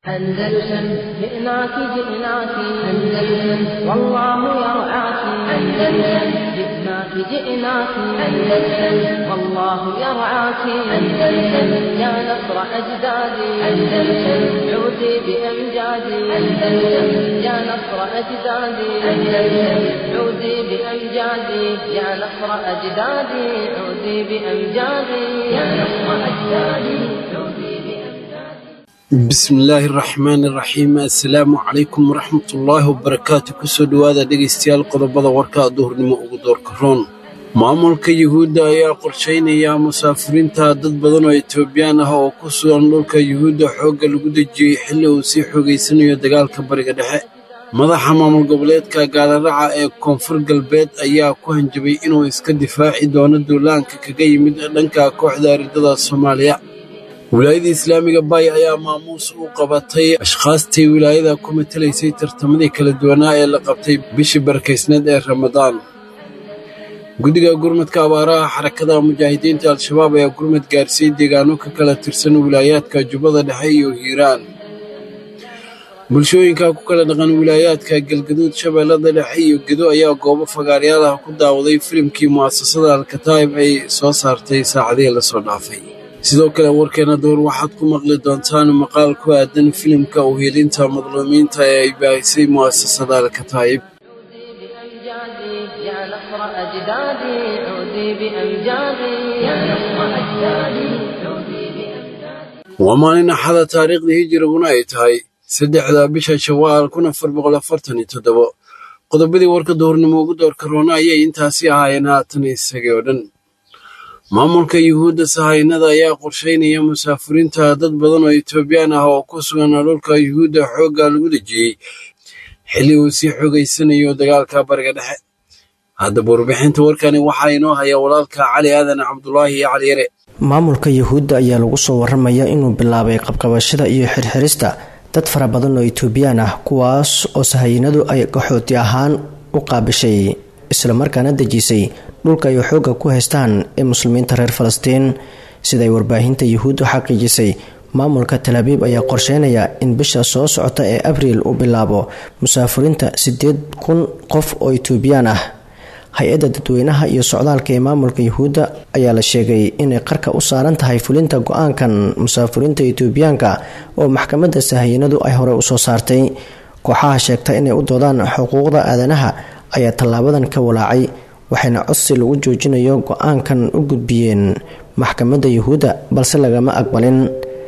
أندلسن جئناك جئناك أندلسن والله يرعاك أندلسن جئناك جئناك أندلسن والله يرعاك أندلسن يا نصر أجدادي أندلسن عودي بأمجادي أندلسن يا نصر أجدادي أندلسن عودي بأمجادي يا نصر أجدادي عودي بأمجادي يا نصر أجدادي عودي بسم الله الرحمن الرحيم السلام عليكم ورحمة الله وبركاته كسو دوادا دقيستيال قضبضا وركا دهرنمو ugu كرون maamulka yuhuudda ayaa qorsheynaya musaafiriinta dad badan oo Itoobiyaan ah oo ku sugan dhulka yuhuudda xoogga lagu dejiyay xilli uu sii xogeysanayo dagaalka bariga dhexe madaxa maamul goboleedka gaalaraca ee koonfur galbeed ayaa ku hanjabay inuu iska difaaci doono duulaanka kaga yimid dhanka kooxda ardada Soomaaliya wilaayada islaamiga bay ayaa maamuus u qabatay ashqaastii wilaayada ku matalaysay tartamadii kala duwanaa ee la qabtay bishii barkeysneed ee Ramadaan guddiga gurmadka abaaraha xarakada mujaahidiinta al-shabaab ayaa gurmad gaarsiiyay deegaano ka kala tirsan wilaayaadka Jubbada Dhexe iyo Hiiraan bulshooyinka ku kala dhaqan wilaayaadka Galgaduud Shabeellada Dhexe iyo Gedo ayaa goobo fagaarayaal ku daawaday filimkii mu'assasada Al-Kataib ay soo saartay saacadihii la soo dhaafay sidoo kale warkeena door waxaad ku maqli doontaan maqaal ku aadan filimka u helinta madluumiinta ee ay baahisay mu'assasada Al-Kataib يا نصر أجدادي عودي بأمجادي يا نصر أجدادي عودي بأمجادي ومالنا حدا تاريخ هجرة ay tahay 3 bisha Shawaal 1447 qodobadii warka doornimo ugu door corona ayay intaasi ahaayeen haatan isagoo oo dhan maamulka yuhuudda sahaynada ayaa qorsheynaya musaafiriinta dad badan oo Itoobiyaan ah oo ku sugan dhulka yuhuudda xoogga lagu dejiyay xilli uu sii xogeysanayo dagaalka bariga dhexe hadda warbixinta warkani waxa inoo haya walaalka Cali Aadan Cabdullaahi Cali Yare maamulka yuhuudda ayaa lagu soo waramayaa inuu bilaabay qabqabashada iyo xirxirista dad fara badan oo Itoobiyaan ah kuwaas oo sahaynadu ay qaxooti ahaan u qaabishay isla markaana dejisay dhulka ay xoogga ku haystaan ee muslimiinta reer Falastiin sida warbaahinta yuhuuddu xaqiijisay maamulka Tel Aviv ayaa qorsheynaya in bisha soo socota ee Abriil uu bilaabo musaafiriinta 8,000 qof oo Itoobiyaan ah hay-adda dadweynaha iyo socdaalka ee maamulka yuhuudda ayaa la sheegay inay qarka u saaran tahay fulinta go'aankan musaafiriinta Itoobiyaanka oo maxkamadda sahaynadu ay hore u soo saartay kooxaha sheegta inay u doodaan xuquuqda aadanaha ayaa tallaabadan ka walaacay waxayna codsi lagu joojinayo go'aankan u gudbiyeen maxkamadda yuhuudda balse lagama aqbalin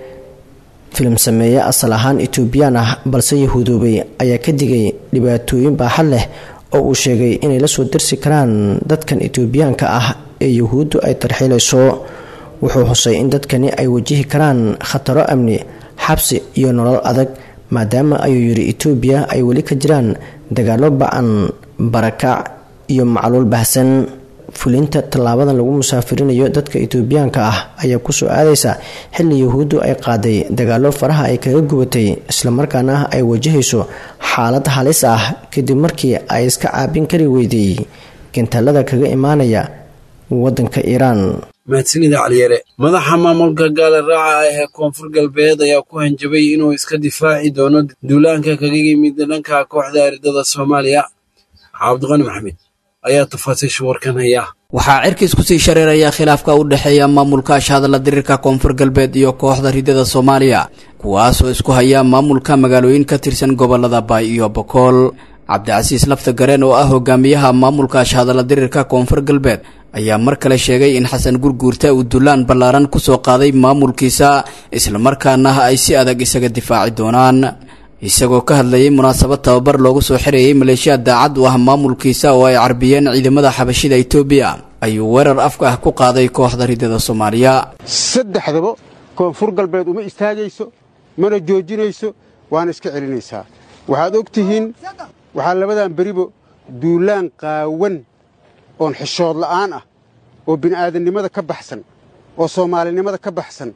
filim sameeye asal ahaan Itoobiyaan ah balse yahuudoobay ayaa ka digay dhibaatooyin baaxad leh oo uu sheegay inay la soo dirsi karaan dadkan Itoobiyaanka ah ee yuhuuddu ay tarxiilayso wuxuu xusay in dadkani ay wajihi karaan khataro amni xabsi iyo nolol adag maadaama ayuu yiri Itoobiya ay wali ka jiraan dagaalo ba'an barakac iyo macluul bahsan fulinta tallaabadan lagu musaafirinayo dadka Itoobiyaanka ah ayaa ku soo aadaysa xilli yuhuuddu ay qaaday dagaalo faraha ay kaga gubatay isla markaana ay wajahayso xaalad halis ah kadib markii ay iska caabin kari weyday kintalada kaga imaanaya wadanka Iiraan mahadsanida Cali Yare madaxa maamulka gaalaraca ee koonfur galbeed ayaa ku hanjabay inuu iska difaaci doono duulaanka kaga yimid dhanka kooxda ardada Soomaaliya Cabdiqani Maxamed ayaa tafaasiisha warkan haya waxaa cirkiis ku sii shareeraya khilaafka u dhaxeeya maamulka shaqada dirirka koonfur galbeed iyo kooxda ridada Soomaaliya kuwaas oo isku haya maamulka magaalooyin ka tirsan gobolada Bay iyo Boqol Cabdicasiis Lafta Gareen oo ah hogaamiyaha maamulka shaqada dirirka koonfur galbeed ayaa mar kale sheegay in Xasan Gurguurta uu dulaan ballaaran ku soo qaaday maamulkiisa isla markaana ay si adag isaga difaaci doonaan isagoo ka hadlayay munaasabad tababar loogu soo xirayay maleeshiyada daacad u ah maamulkiisa oo ay carbiyeen ciidamada xabashida Itoobiya ayuu weerar afka ah ku qaaday kooxda ridada Soomaaliya saddexdaba koonfur galbeed uma istaagayso mana joojinayso waan iska celinaysaa waxaad ogtihiin waxa labadan baribo duulaan qaawan oo xishood la'aan ah oo bini'aadanimada ka baxsan oo Soomaalinimada ka baxsan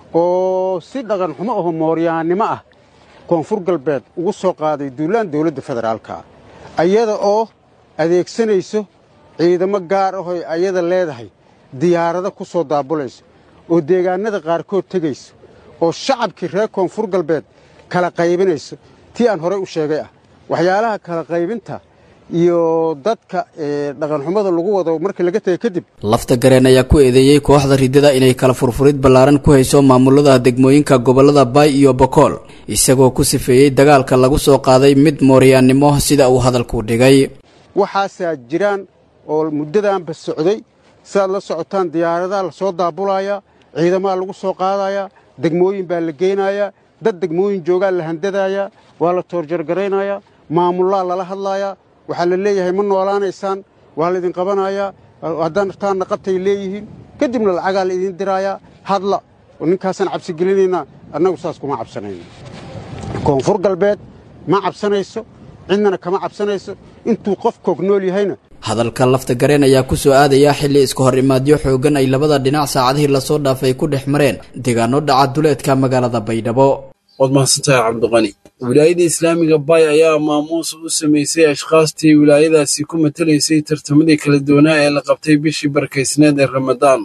oo si dhaqan xumo ah mooryaannimo ah koonfur galbeed ugu soo qaaday duulaan dawladda federaalka ayada oo adeegsanayso ciidamo gaar ah oo ayada leedahay diyaarado ku soo daabulayso oo deegaanada qaarkood tagayso oo shacabkii reer koonfur galbeed kala qaybinayso tii aan horey u sheegay ah waxyaalaha kala qaybinta iyo dadka dhaqanxumada lagu wado markii laga tagay kadib lafta gareen ayaa ku eedeeyay kooxda ridada inay kala furfurid ballaaran ku hayso maamulada degmooyinka gobolada Bay iyo Bokool isagoo ku sifeeyay dagaalka lagu soo qaaday mid mooriyaannimo sida uu hadalku dhigay waxaasa jiraan oo muddadan ba socday saad la socotaan diyaaradaha la soo daabulaya ciidamada lagu soo qaadaya degmooyin baa la geenaya dad degmooyin jooga la handadaya waa la toorjar gareynaya maamulada lala hadlaya waxa la leeyahay ma noolaanaysaan waa la idin qabanaya haddaan taana qabtay leeyihiin kadibna lacagaa la idin diraya hadla ninkaasan cabsi gelinayna annagu saas kuma cabsanayno koonfur galbeed ma cabsanayso cidnana kama cabsanayso intuu qofkoog nool yahayna hadalka lafta gareen ayaa ku soo aadaya xilli isku hor imaadyo xoogan ay labada dhinac saacadihii la soo dhaafay ku dhex mareen deegaano dhaca duleedka magaalada Baydhabo waad mahadsantahay cabdiqani wilaayada islaamiga Bay ayaa maamuus u sameysay ashqaastii wilaayadaasi ku matalaysay tartamadii kala duwanaa ee la qabtay bishii barakaysneed ee Ramadaan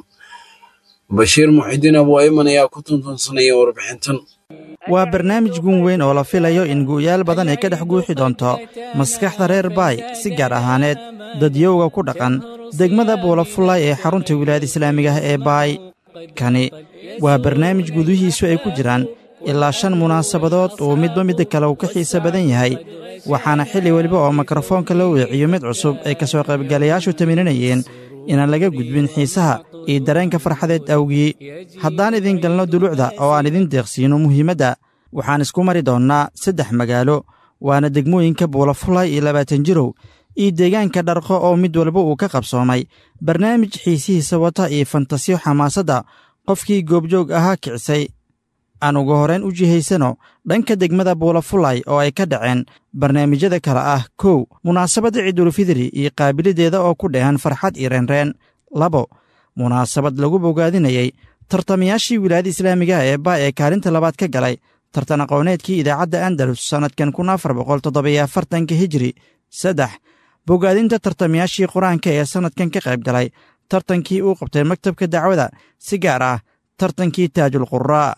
Bashiir Muxidiin Abu Ayman ayaa ku tuntunsanaya warbixintan waa barnaamij guun weyn oo la filayo in guuyaal badan ay ka dhex guuxi doonto maskaxda reer Bay si gaar ahaaneed dadyowga ku dhaqan degmada Buulafulay ee xarunta wilaayada islaamiga ah ee Bay kani waa barnaamij gudihiisu ay ku jiraan ilaa 5 munaasabadood oo midba midda kale uu ka xiisa badan yahay waxaana xilli waliba oo mikrofoonka la weeciyo mid cusub ay ka soo qaybgalayaashu taminanayeen inaan laga gudbin xiisaha iyo dareenka farxadeed awgii haddaan idin galno dulucda oo aan idin deeqsiino muhiimadda waxaan isku mari doonnaa 3 magaalo waana degmooyinka Buulafulay iyo 20 jirow iyo deegaanka Dharqo oo mid walba uu ka qabsoomay barnaamij xiisihiisa wata iyo fantasiyo xamaasadda qofkii goobjoog ahaa kicisay aan ugu horeen u jihaysano dhanka degmada Buulafulay oo ay ka dhaceen barnaamijyada kala ah 1 munaasabadda Ciidul Fidri iyo qaabilideeda oo ku dheehan farxad iyo reenreen 2 munaasabad lagu bogaadinayay tartamayaashii wilaayada islaamiga ee Bay ee kaalinta labaad ka galay tartan aqooneedkii idaacadda Andalus sanadkan 1447 Hijri 3 bogaadinta tartamayaashii Quraanka ee sanadkan ka qayb galay tartankii uu qabtay maktabka dacwada si gaar ah tartankii Taajul Qurraa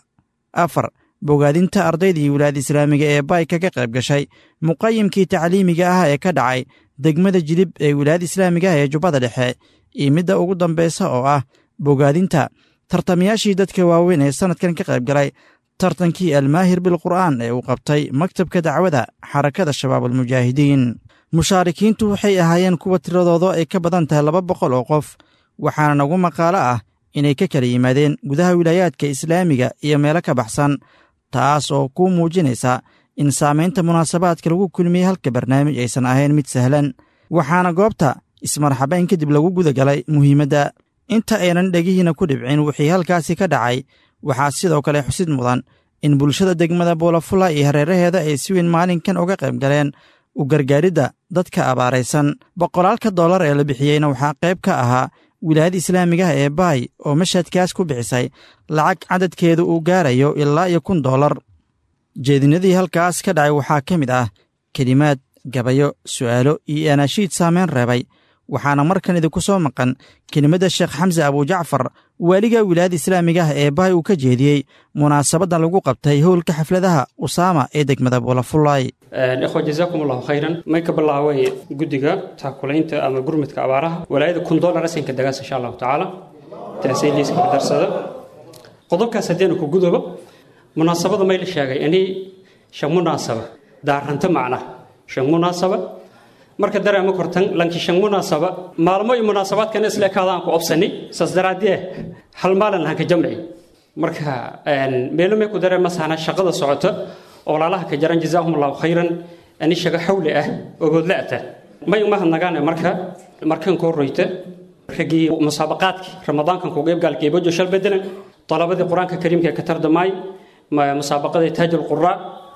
4 bogaadinta ardaydii wilaayada islaamiga ee Bay kaga qayb gashay muqayyimkii tacliimiga ah ee ka dhacay degmada Jilib ee wilaayada islaamiga ee Jubbada Dhexe iyo midda ugu dambaysa oo ah bogaadinta tartamayaashii dadka waaweyn ee sanadkan ka qayb galay tartankii Al-Maahir bil Qur'aan ee uu qabtay maktabka dacwada xarakada Shabaabul Mujaahidiin mushaarikiintu waxay ahaayeen kuwa tiradooda ay ka badan tahay 200 oo qof waxaana nagu maqaalo ah inay ka kala yimaadeen gudaha wilaayaadka islaamiga iyo meelo ka baxsan taas oo ku muujinaysa in saamaynta munaasabaadka lagu kulmiyey halka barnaamij aysan ahayn mid sahlan waxaana goobta ismarxabayn kadib lagu guda galay muhiimadda inta aynan dhegihiina ku dhibcin wixii halkaasi ka dhacay waxaa sidoo kale xusid mudan in bulshada degmada Buulafulay iyo hareeraheeda ay si weyn maalinkan uga qayb galeen u gargaaridda dadka abaaraysan boqolaalka dollar ee la bixiyeyna waxaa qayb ka ahaa wilaayada islaamiga ee Bay oo mashadkaas ku bixisay lacag cadadkeedu uu gaarayo ilaa $1,000 jeedinadii halkaas ka dhacay waxaa ka mid ah kelimaad gabayo su'aalo iyo anaashiid saameyn reebay waxaana markan idinku soo maqan kelimadda Sheekh Xamse Abu Jacfar waaliga wilaayada islaamiga ee Bay uu ka jeediyey munaasabadda lagu qabtay howlka xafladaha Usaama ee degmada Buulafulay ikhwa jazakumullahu khayran may ka bilaaway gudiga taakulaynta ama gurmadka abaaraha walaayada $1,000 asinka dagaas insha Allah taala taasay liiska darsada qodobkaas hadeenu ku gudobo munaasabada may la sheegay inay shan munaasaba daaranta macna shan munaasaba marka dareemo kortan lanki shan munaasaba maalmo iyo munaasabaadkan isla kaadaan ku obsani saas daraadee hal maalin aan ka jamci marka meelome ku dareemo saana shaqada socota oo walaalaha ka jaran jazakumullahu khayran ani shaqa xawli ah oo godlaata may uma hadnagaan markan ko royta ragii musaabaqaadki ramadaankan ku qayb galkay bojo shal bedelan talabada quraanka kariimka ka tardamay musaabaqada Taajul Qurraa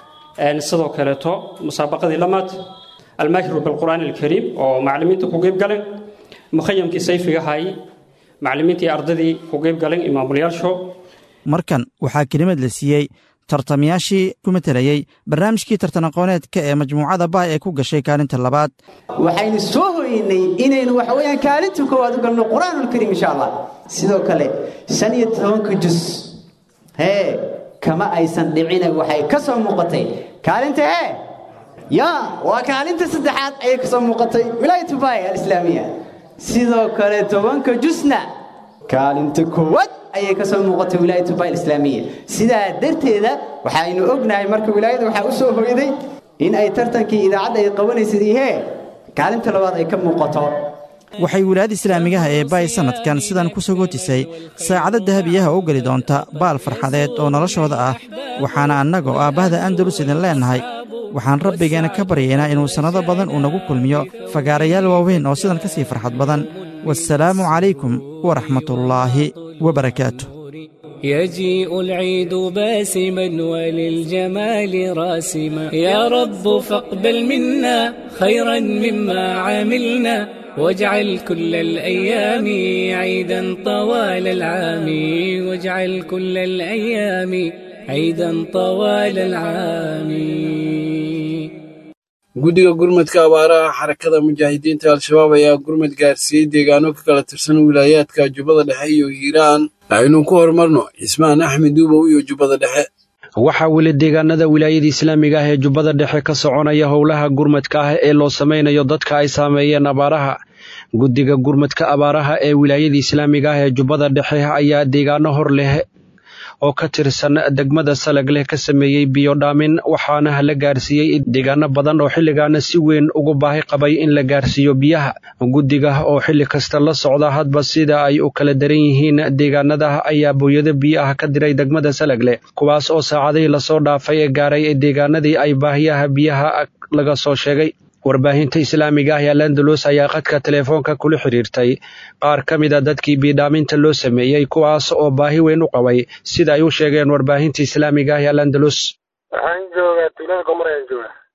sidoo kale to musaabaqada lamaad Al-Maahir bil Qur'aan al-Kariim oo macallimiinta ku qayb galeen muqayyimkii sayfiga hay macallimiintii ardadii ku qayb galeen imaamulayaasho markan waxaa kelimad la siiyey tartamayaashii ku matalayay barnaamijkii tartan aqooneedka ee majmuucada Bay ee ku gashay kaalinta labaad waxaynu soo hoynay inaynu wax weeyaan kaalinta koowaad u galno Qur'aanul Kariim insha Allah sidoo kale 15 juz kama aysan dhicina waxay ka soo muuqatay kaalinta waa kaalinta saddexaad ayay ka soo muuqatay wilaayatu baay al-islaamiya sidoo kale 10 jusna kaalinta koowaad ayay ka soo muuqatay wilaayatu baay al-islaamiya sidaa darteeda waxaynu ognahay marka wilaayada waxa u soo hoyday in ay tartankii idaacadda ay qabanaysadii kaalinta labaad ay ka muuqato waxay wilaayada islaamigaha ee baay sanadkan sidan ku sagootisay saacado dahabiyaha u geli doonta baal farxadeed oo noloshooda ah waxaana annagoo aabahda andalus idin leenahay waxaan rabbigeena ka baryaynaa inuu sannado badan uu nagu kulmiyo fagaarayaal waaweyn oo sidan ka sii farxad badan wassalaamu calaykum waraxmatullaahi wabarakaatu يجيء العيد باسما وللجمال راسما يا رب فاقبل منا خيرا مما عملنا واجعل كل الأيام عيدا طوال العام واجعل كل الأيام عيدا طوال العام guddiga gurmadka abaaraha xarakada mujaahidiinta al-shabaab ayaa gurmad gaarsiiyey deegaano ka kala tirsan wilaayaadka jubbada dhexe iyo hiiraan aynu ku horumarno cismaan axmed duubow iyo jubbada dhexe waxaa weli deegaanada wilaayada islaamiga ah ee jubbada dhexe ka soconaya howlaha gurmadka ah ee loo samaynayo dadka ay saameeyeen abaaraha guddiga gurmadka abaaraha ee wilaayada islaamiga ah ee jubbada dhexe ayaa deegaano hor leh oo ka tirsan degmada Salagleh ka sameeyay biyo dhaamin waxaana la gaarsiiyay deegaano badan oo xilligaana si weyn ugu baahi qabay in la gaarsiiyo biyaha guddiga oo xilli kasta la socda hadba sida ay u kala daran yihiin deegaanada ayaa booyada biyaha ka diray degmada Salagleh kuwaas oo saacadihii la soo dhaafay ee gaaray deegaanadii ay baahiyaha biyaha laga soo sheegay warbaahinta islaamiga ah ee Landalus ayaa qadka telefoonka kula xiriirtay qaar ka mid ah dadkii biidhaaminta loo sameeyay kuwaas oo baahi weyn u qabay sida ay u sheegeen warbaahinta islaamiga ah ee Landalus waxaan joogaa tuulada Gomareen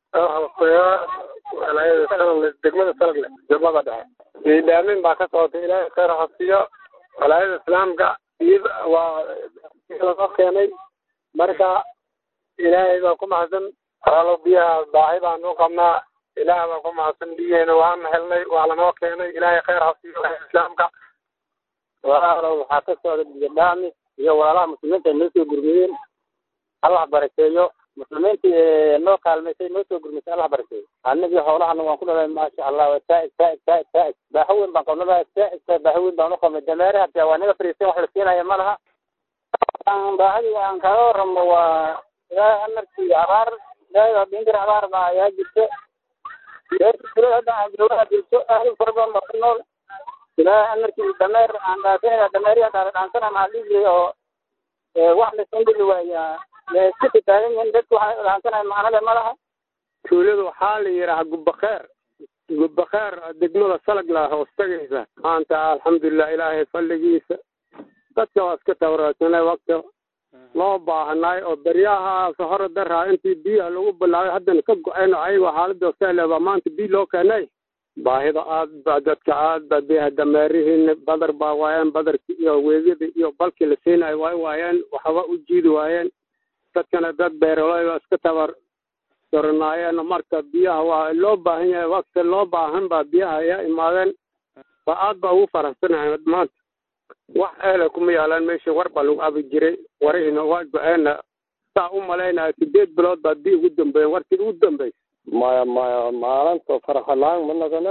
degmada Salagleh jubbada dhexe biidhaamin baa ka socotay ilaahay khayr ha siiyo walaayada islaamka waa la keenay marka ilaahay baa ku mahadsan halo biyaha baahi baan u qabnaa ilaahay baa ku mahadsan biyaheena waan helnay waa lanoo keenay ilaahay khayr ha siiyo islaamka walaalo waxaa ka socda biyo dhaami iyo walaalaha muslimiinta noo soo gurmiyeen allah barakeeyo muslimiinta noo kaalmaysay noo soo gurmisay allah barakeeyo annagii howlahana waan ku dhalay maasha allah taa'ib baahaweyn baan qabnaa taa'ib baahaweyn baan u qabnay dameeraha hataa waa naga fariisan wax la siinaya ma laha baahadii aan kaga warramo waa ilaahay amarkii abaar ilaahay baa biin jira abaar baa ayaa jirta ilaahay amarkii dameer aan dhaafinaya dameeriya dhaansana maxaa oo wax lasandili waayaa iska taagan yihiin dadku waxay dhaansanaya macnale ma laha tuulada waxaa la yidhaha gubakheer degmada Salagleh hoos tagaysa maanta alxamdulilah ilaahay fadligiisa dadka waa iska tabaraasanay waqti loo baahanay oo daryaha hore daraa intii biyaha lagu bilaabay haddana ka go'ayno ayagoo xaaladda sahleeba maanta biyo loo keenay baahida aad baa dadka aad baa biyaha dameerihiin badar baa waayeen badarkii iyo weegada iyo balkii la siinayo way waayeen waxba u jiidi waayeen dadkana dad beeraley waa iska tabar daranaayeen marka biyaha waa loo baahan yahay waqti loo baahan baa biyaha ayaa imaadeen waa aad baa ugu faraxsanahay maanta wax eela kuma yaalaan meesha war baa lagu abi jiray warihina waa go-eena saa u malaynaya 8 bilood baa biyo ugu dambeeyeen warkii ugu dambeysay maya maalinta farxalaan ma nagane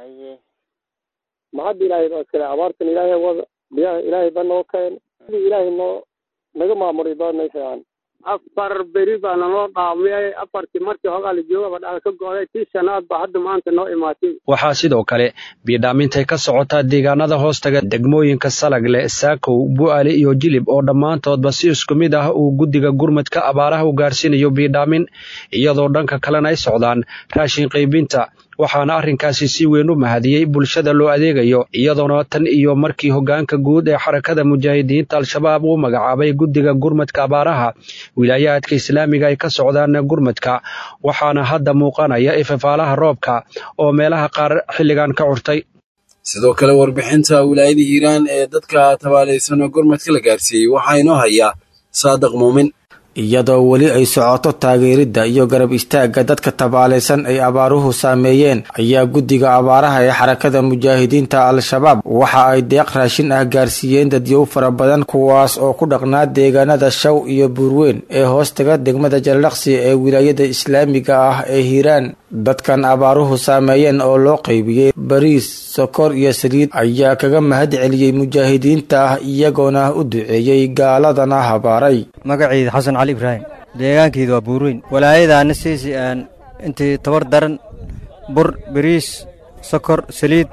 ma hadda ilaahay baa iskale abaartan ilaahay wada biyaha ilaahay baa noo keen ilaahay naga maamulay baa naysaan afar beri baa noo dhaamiyay afartii markii hogaa la joogaba dhaal ka go'day tii shanaad baa hadda maanta noo imaatay waxaa sidoo kale biidhaamintay ka socotaa deegaanada hoostaga degmooyinka Salagleh Saakow Bu'aale iyo Jilib oo dhammaantoodba si isku mid ah uu guddiga gurmadka abaaraha u gaarsiinayo biidhaamin iyadoo dhanka kalena ay socdaan raashin qaybinta waxaana arrinkaasi si weyn u mahadiyey bulshada loo adeegayo iyadoona tan iyo markii hoggaanka guud ee xarakada mujaahidiinta al-shabaab uu magacaabay guddiga gurmadka abaaraha wilaayaadka islaamiga ay ka socdaan gurmadka waxaana hadda muuqanaya ifafaalaha roobka oo meelaha qaar xilligan ka curtay sidoo kale warbixinta wilaayada hiiraan ee dadka tabaalaysan gurmadka la gaarsiiyey waxaa inoo hayaa saadiq muumin iyadoo weli ay socoto taageeridda iyo garab istaagga dadka tabaalaysan ay abaaruhu saameeyeen ayaa guddiga abaaraha ee xarakada mujaahidiinta al-shabaab waxa ay deeq raashin ah gaarsiiyeen dadyow fara badan kuwaas oo ku dhaqnaa deegaanada shaw iyo buurweyn ee hoostaga degmada jalalaqsi ee wilaayada islaamiga ah ee hiiraan. dadkan abaaruhu saameeyeen oo loo qaybiyey bariis, sokor iyo saliid ayaa kaga mahad celiyey mujaahidiinta ah iyagoona u duceeyey gaaladana habaaray. magaciida xasan cali ibraahim, deegaankeedu waa buurweyn. walaayadaana siisi aan intii tabar daran bur, bariis, sokor, saliid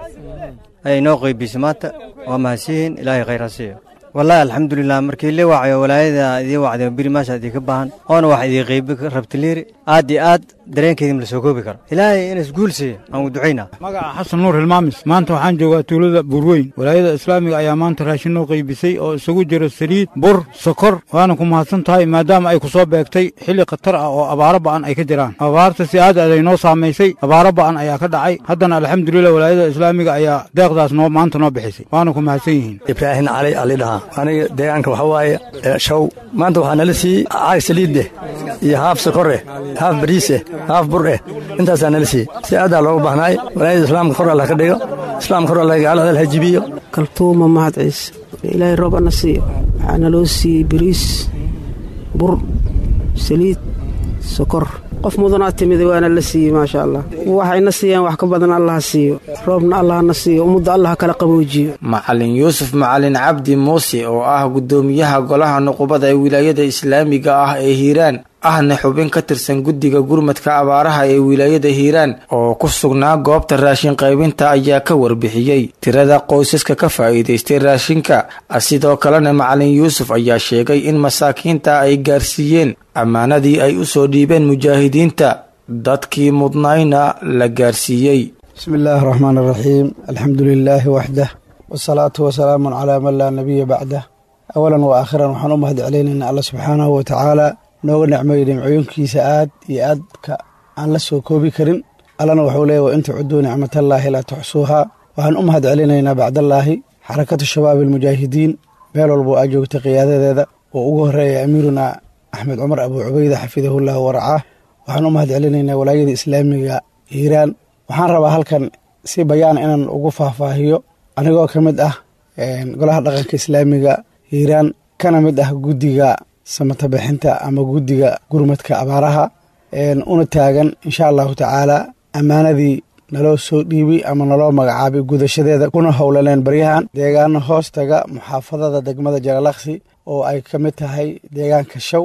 ay noo qaybisay maanta. waa mahadsiyihiin, ilaahay khayr ha siiyo. wallaahi alxamdulilah markii la wacayo walaayada idii wacday biri maasha idii ka baahan oona wax idii qaybi rabtiliiri aad iyo aad dareenkeedii la soo koobi karo. ilaahay inas guul siiyo aan u ducaynaa. magaca xasan nuur hilmaamis. maanta waxaan joogaa tuulada buurweyn. walaayada islaamiga ayaa maanta raashin noo qaybisay oo isugu jiro saliid, bur, sokor. waana ku mahadsan tahay maadaama ay ku soo beegtay xilli khatar ah oo abaaro ba'an ay ka jiraan. abaarta si aad ay noo saamaysay, abaaro ba'an ayaa ka dhacay. haddana alxamdulilah walaayada islaamiga ayaa deeqdaas maanta noo bixisay. waana ku mahadsan yihiin. ibraahin cali ali dhaha aniga deegaanka waxa waaye shaw. maanta waxaa nala siiyey caag saliid eh iyo haaf sokor eh, haaf bariis eh, haaf bur eh, intaasaa nala siiyey. si aadaa looga baahnaay. walaayada islaamka kor allah ka dhigo, islaamka kor allah gaalada ha jibiyo. kaltuuma mahad ciise, ilaahay roob ana siiyo. waxaa naloo siiyey bariis, bur, saliid, sokor. qof mudanaa timiday waana la siiyey maasha allah. waxayna siiyaan wax ka badan allah ha siiyo, roobna allah na siiyo, ummadda allah kala qaboojiyo. macalin yuusuf macalin cabdi muuse oo ah gudoomiyaha golaha nuqubada ee wilaayada islaamiga ah ee hiiraan ahna xubin ka tirsan guddiga gurmadka abaaraha ee wilaayada hiiraan oo ku sugnaa goobta raashin qaybinta ayaa ka warbixiyey tirada qoysaska ka faa'iidaystay raashinka. sidoo kalena macalin yuusuf ayaa sheegay in masaakiinta ay gaarsiiyeen ammaanadii ay u soo dhiibeen mujaahidiinta, dadkii mudnayna la gaarsiiyey. bismi illaahi araxmaan araxiim, alxamdu lilaahi waxdah, wasalaatu wasalaamun calaa man laa nabiya bacdah. awalan wa aakhiran waxaan u mahad celinaynaa alla subxaanahu wa tacaala nooga nicmeeyey nimcooyinkiisa aad iyo aadka aan la soo koobi karin. allana wuxuu leeyahy wa in tucuduu nicmatallaahi laa tuxsuuhaa. waxaan u mahad celinaynaa bacdallaahi xarakatu shabaab almujaahidiin meel walbo aa joogtay qiyaadadeeda oo ugu horreeya amiiruna axmed cumar abuu cubayda xafidahullahu waracaah. waxaan u mahad celinaynaa walaayada islaamiga hiiraan. waxaan rabaa halkan si bayaan inaan ugu faahfaahiyo anigoo ka mid ah golaha dhaqanka islaamiga hiiraan, kana mid ah guddiga samata bixinta ama guddiga gurmadka abaaraha, una taagan insha allahu tacaala ammaanadii naloo soo dhiibi ama naloo magacaabay gudashadeeda, kuna howlaneen baryahan deegaano hoostaga muxaafadada degmada jalalaqsi oo ay ka mid tahay deegaanka shaw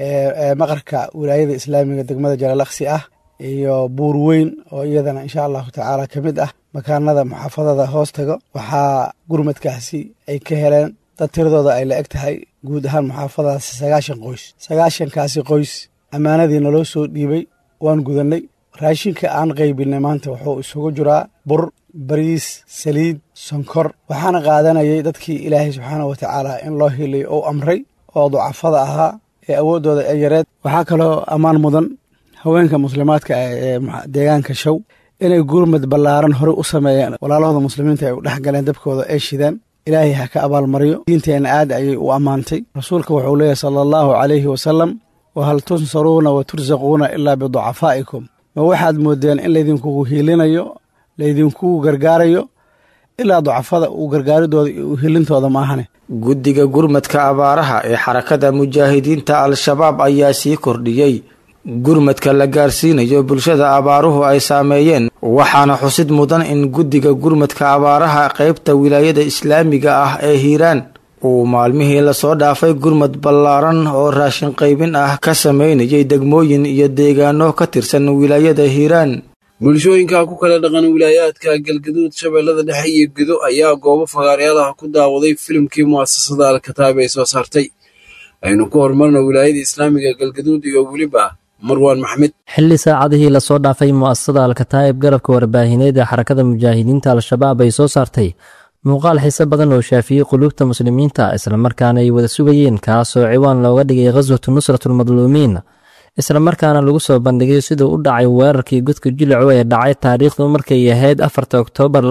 ee maqarka wilaayada islaamiga degmada jalalaqsi ah, iyo buurweyn oo iyadana insha allahu tacaala ka mid ah makaanada muxaafadada hoostaga. waxaa gurmadkaasi ay ka heleen dad tiradooda ay la eg tahay guud ahaan muxaafadadaasi 90 qoys. 90kaasi qoys ammaanadii naloo soo dhiibay waan gudannay. raashinka aan qaybinay maanta wuxuu isugu jiraa bur, bariis, saliid, sonkor. waxaana qaadanayay dadkii ilaahay subxaana wa tacaala in loo hiliyo ou amray oo ducafada ahaa ee awooddooda ee yareed. waxaa kaloo ammaan mudan haweenka muslimaadka ee deegaanka shaw inay gurmad ballaaran horey u sameeyeen. walaalahooda muslimiinta ay u dhex galeen dabkooda ay shidaan. ilaahay ha ka abaalmariyo. diinteenna aad ayay u ammaantay. rasuulka wuxuu leeyahy sala allahu calayhi wasalam, wahal tunsaruuna wa tursaquuna ilaa biducafaa'ikum. ma waxaad moodeen in laydinkugu hiilinayo, laydinkugu gargaarayo ilaa ducafada uu gargaaridooda iyo hilintooda maahane. guddiga gurmadka abaaraha ee xarakada mujaahidiinta al-shabaab ayaa sii kordhiyey gurmadka la gaarsiinayo bulshada abaaruhu ay saameeyeen. waxaana xusid mudan in guddiga gurmadka abaaraha qaybta wilaayada islaamiga ah ee hiiraan uu maalmihii lasoo dhaafay gurmad ballaaran oo raashin qaybin ah ka sameynayay degmooyin iyo deegaano ka tirsan wilaayada hiiraan. bulshooyinka ku kala dhaqan wilaayaadka galgaduud, shabeellada dhexe iyo gedo ayaa goobo fagaaryaalaha ku daawaday filimkii mu'asasada al-kataab ay soo saartay. aynu ku horumarno wilaayada islaamiga galgaduud iyo weliba marwaan maxmed. xilli saacadihii lasoo dhaafay mu'asasada al-kataa'ib garabka warbaahineed ee xarakada mujaahidiinta al-shabaab ay soo saartay muuqaal xiise badan oo shaafiyey quluubta muslimiinta, islamarkaana ay wada sugayeen, kaasoo ciwaan looga dhigay khaswatu nusratulmadluumiin, islamarkaana lagu soo bandhigay siduu u dhacay weerarkii godka jilicu ee dhacay taariikhdu markay ahayd 4 Oktoobar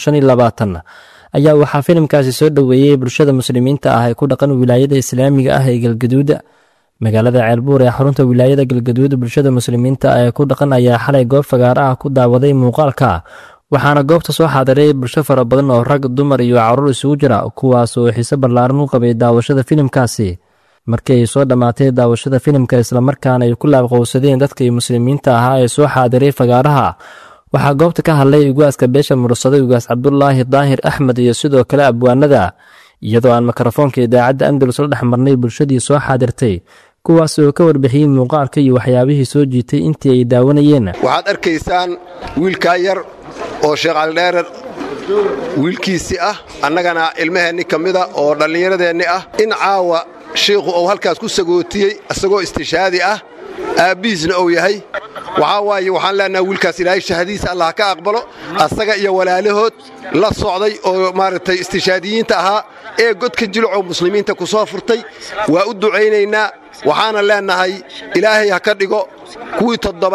2025. ayaa waxaa filimkaasi soo dhoweeyey bulshada muslimiinta ah ee ku dhaqan wilaayada islaamiga ah ee galgaduud. magaalada ceelbuur ee xarunta wilaayada galgaduud bulshada muslimiinta ee ku dhaqan ayaa xalay goob fagaara ah ku daawaday muuqaalka waxaana goobta soo xaadiray bulsho fara badan oo rag dumar iyo caruur isugu jira kuwaas oo xiise ballaaran u qabay daawashada filimkaasi markii ay soo dhammaatay daawashada filimka islamarkaana ay ku laabqowsadeen dadkii muslimiinta ahaa ee soo xaadiray fagaaraha waxaa goobta ka hadlay ugaaska beesha mursada ugaas cabdulaahi daahir axmed iyo sidoo kale abwaanada iyadoo aan mikrofoonka idaacadda andalus la dhex marnay bulshadii soo xaadirtay kuwaas oo ka warbixiyey muuqaalka iyo waxyaabihii soo jiitay intii ay daawanayeen waxaad arkaysaan wiilkaa yar oo sheekh caldheerer wiilkiisii ah annagana ilmaheenni ka mida oo dhallinyaradeenni ah in caawa shiikhu uu halkaas ku sagootiyey isagoo istishaadi ah aabbihiisna uu yahay waxaa waaye waxaan leenaha wiilkaas ilaahay shahadiisa allah ka aqbalo asaga iyo walaalahood la socday oo maaragtay istishaadiyiinta ahaa ee godka jilcoo muslimiinta ku soo furtay waa u ducaynaynaa waxaana leenahay ilaahay ha ka dhigo kuwii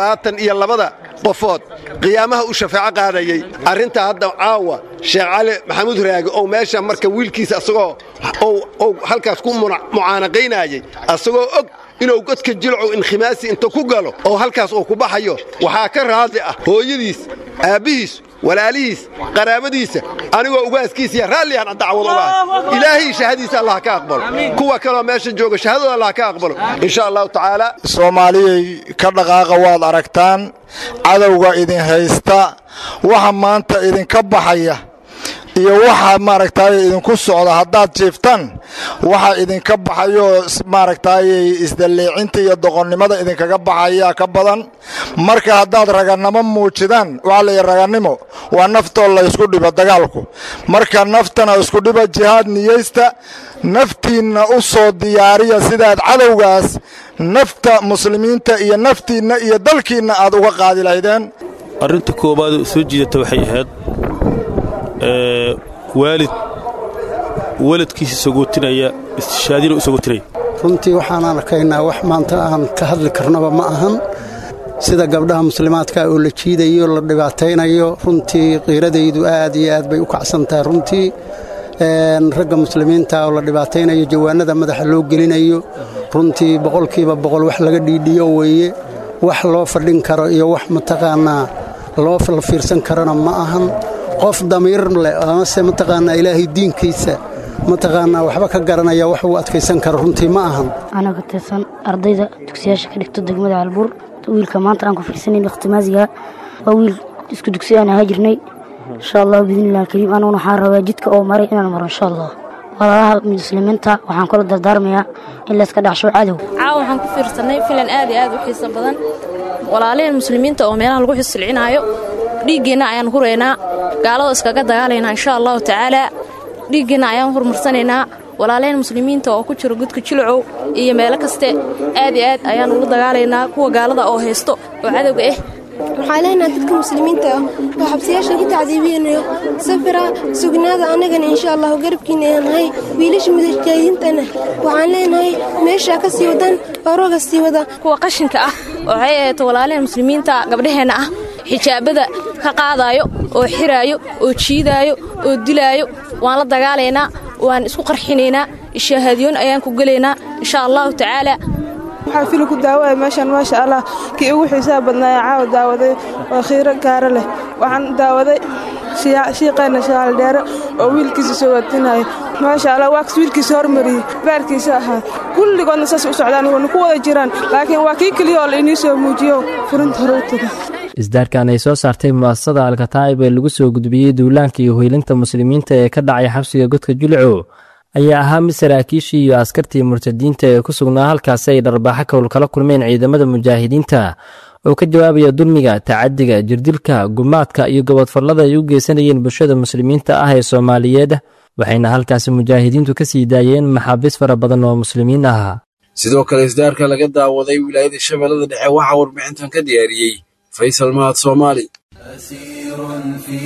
72 qofood qiyaamaha u shafaaco qaadayay arrinta hadda caawa sheekh cali maxamuud raage oo meesha marka wiilkiisa asagoo oo halkaas ku mucaanaqaynayay asagoo og inuu godka jilco inkhimaasi inta ku galo oo halkaas oo ku baxayo waxaa ka raadi ah hooyadiis aabbihiis walaalihiis qaraabadiisa anigoo ugaaskiisa raalli aan dacwado ilaahay shahadiisa allah ka aqbalo kuwa kale meesha jooga shahadada allah ka aqbalo insha Allah taala Soomaaliyay ka dhaqaaqa waad aragtaan cadawga idin haysta waxa maanta idin ka baxaya iyo waxa maaragtay idin ku socda hadaad jeeftan waxa idin ka baxayo maaragtay isdaleecinta iyo doqonnimada idin kaga baxaya ka badan marka hadaad raganimo muujidaan waxa la raganimo waa naftoo la isku dhibo dagaalku marka naftana isku dhibo jihaad niyeysta naftiina u soo diyaariya sidaad cadawgaas nafta muslimiinta iyo naftiina iyo dalkiina aad uga qaadi lahaydeen arinta koobaad soo jiidata waxay ahayd waalidkiisa sagootinaya istishaadina u sagootinaya runtii waxaan arkaynaa wax maanta aan ka hadli karnaba ma ahan sida gabdhaha muslimaadka oo la jiidayo la dhibaataynayo runtii qiiradaydu aad iyo aad bay u kacsan tahay runtii ragga muslimiinta oo la dhibaataynayo jawaanada madaxa loo gelinayo runtii boqolkiiba boqol wax laga dhiidhiyo weeye wax loo fadhin karo iyo wax mataqaanaa loo fiirsan karana ma ahan qof damiir leh amase mataqaanaa ilaahay diinkiisa mataqaanaa waxba ka garanaya wax uu adkaysan karo runtii ma ahan anaga tirsan ardayda dugsiyaasha ka dhigto degmada Ceelbuur wiilka maanta aan ku fiirsanin ikhtimaasiga waa wiil isku dugsi aan ahaa jirnay insha Allah biidnillaahi kariim anoo waxaan rabaa jidka oo maray inaan maro insha Allah walaalaha muslimiinta waxaan kula dardaarmayaa in la iska dhacsho cadow waxaan ku fiirsanay filan aad iyo aad u xiiso badan walaalaha muslimiinta oo meelaha lagu xislicinayo dhiiggeena ayaan hureynaa gaalada iskaga dagaalaynaa insha Allah taala dhiiggeena ayaan hurmarsanaynaa walaalaha muslimiinta oo ku jira godka jilcow iyo meelo kaste aad iyo aad ayaan ugu dagaalaynaa kuwa gaalada oo haysto oo cadawga ah waxaa leenahay dadka muslimiinta ah oo xabsiyaasha ku tacdiibinayo safira sugnaada anagana insha Allah garabkiina nahay wiilasha mujaahidiintana waxaan leenahay meesha ka sii wadan orooga sii wada kuwa qashinka ah oo hay'ato walaalaha muslimiinta gabdhaheena ah xijaabada ka qaadayo oo xiraayo oo jiidaayo oo dilaayo waan la dagaalaynaa waan isku qarxinaynaa shahaadiyoon ayaan ku galeynaa insha Allah taala waxaa filim ku daawaday meeshan maasha Allah kii ugu xiisaha badnaa caawa daawaday oo khiiro gaara leh waxaan daawaday shiiqeena shaal dheere oo wiilkiisa soo watinayo maasha Allah waa wiilkiisa hormariyay baarkiisa ahaa kulligoodna saas u socdaan wana ku wada jiraan laakiin waa kii kaliya oo la inii soo muujiyo furinta hore u tagay isdaarkan ay soo saartay mu'asasada Al-Kataa'ib ee lagu soo gudbiyey duulaanka iyo hoylinta muslimiinta ee ka dhacay xabsiga godka Jilco ayaa ahaa mid saraakiishii iyo askartii murtadiinta ee ku sugnaa halkaasi ay dharbaaxo kowl kala kulmeen ciidamada mujaahidiinta oo ka jawaabaya dulmiga tacadiga jirdilka gumaadka iyo gobodfallada ay u geysanayeen bulshada muslimiinta ah ee Soomaaliyeed waxayna halkaasi mujaahidiintu ka sii daayeen maxaabiis fara badan oo muslimiin ah sidoo kale isdaarka laga daawaday wilaayada Shabeellada Dhexe waxa warbixintan ka diyaariyay Faisal Mahad Soomaali أسير في